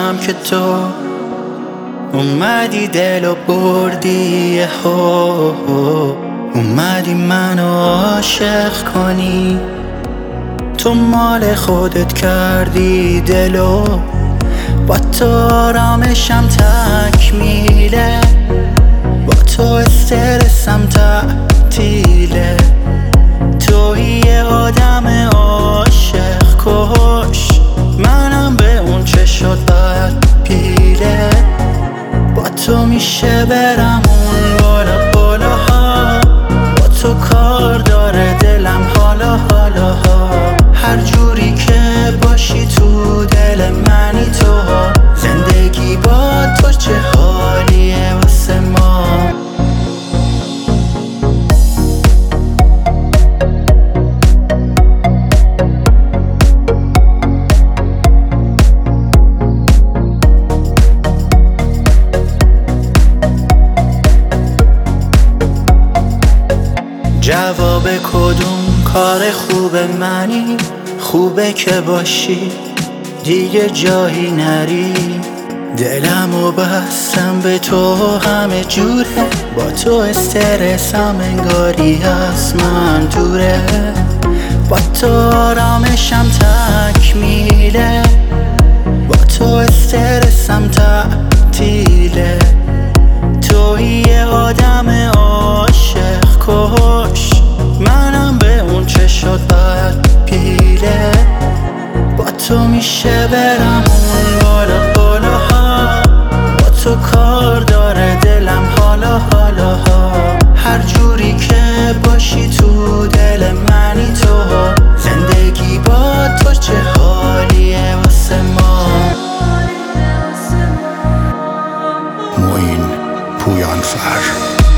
شدم که تو اومدی دلو بردی، اومدی منو عاشق کنی. تو مال خودت کردی دلو، با تو آرامشم تکمیله، با تو استرسم تعطیله. توی یه آدم عاشق کش، منم به اون چه شد باید پیله. با تو میشه برم اون بالا بالاها، با تو کار داره دلم حالا حالاها. هر جوری که باشی تو دل منی تو، زندگی با تو چه حالیه واسه ما. جواب کدوم کار خوب منی؟ خوبه که باشی دیگه جایی نری. دلمو بستم به تو همه جوره، با تو استرسم انگاری از من دوره. با تو آرامشم تکمیله، با تو استرسم تعطیله. توی یه آدم عاشق کش، منم به اون چه شد باید پیله. با تو میشه برم اون بالا بالاها، با تو کار داره دلم حالا حالاها. هر جوری که باشی تو دل منی تو، زندگی با تو چه حالیه واسه ما. معین پویانفر.